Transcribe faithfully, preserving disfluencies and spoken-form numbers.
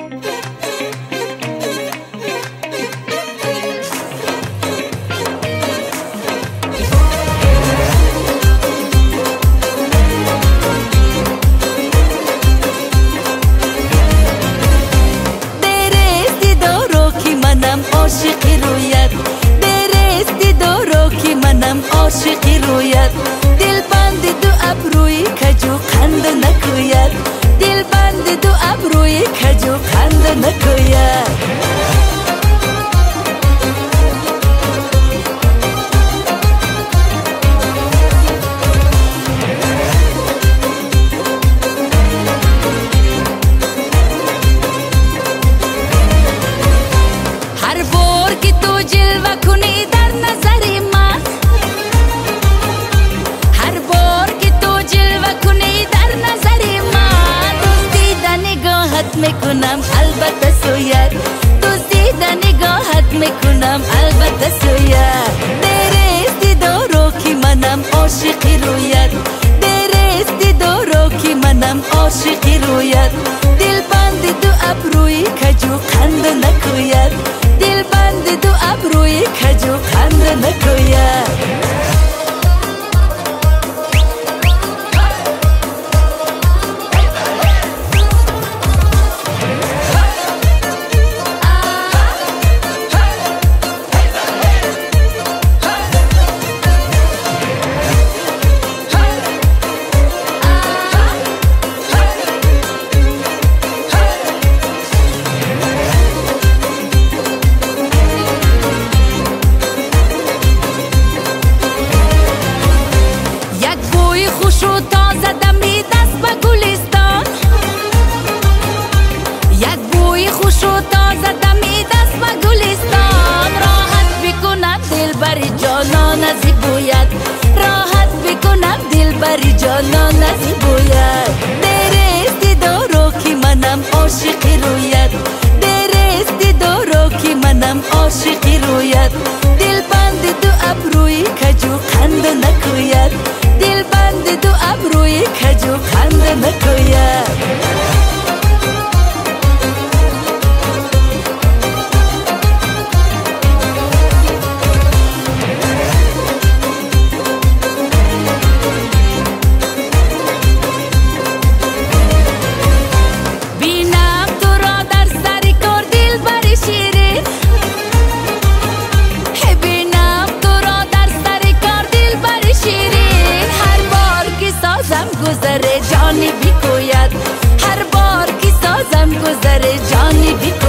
عاشقی رویت برستی دارو که منم عاشقی رویت دل بند دو ابروی کجو خند نکوید دل بند دو ابروی کجو خند نکوید میکنم البته سویت دوستی در نگاهت میکنم البته سویت برستی دارو که منم عاشقی رویت برستی دارو که منم عاشقی رویت دل بند دو ابروی کجو خند نکوید دل بند دو ابروی کجو خند نکوید خوش و تازه دمی دست به گلستان یک بوی خوش و تازه دمی دست به گلستان راحت بکنم دل بری جانان از بوید راحت بکنم دل بری جانان از بوید برستی دارو که منم عاشقی رویت برستی دارو که منم عاشقی رویت دل بند دو ابروی کجو خند نکوید دل بند دو ابروی کجو خند نکوید بینم تو را در سر کار دل بر شیرین بینم تو را در سر کار دل بر شیرین هر بار که سازم گذره جانی بی کوید هر بار که سازم گذره جانی بی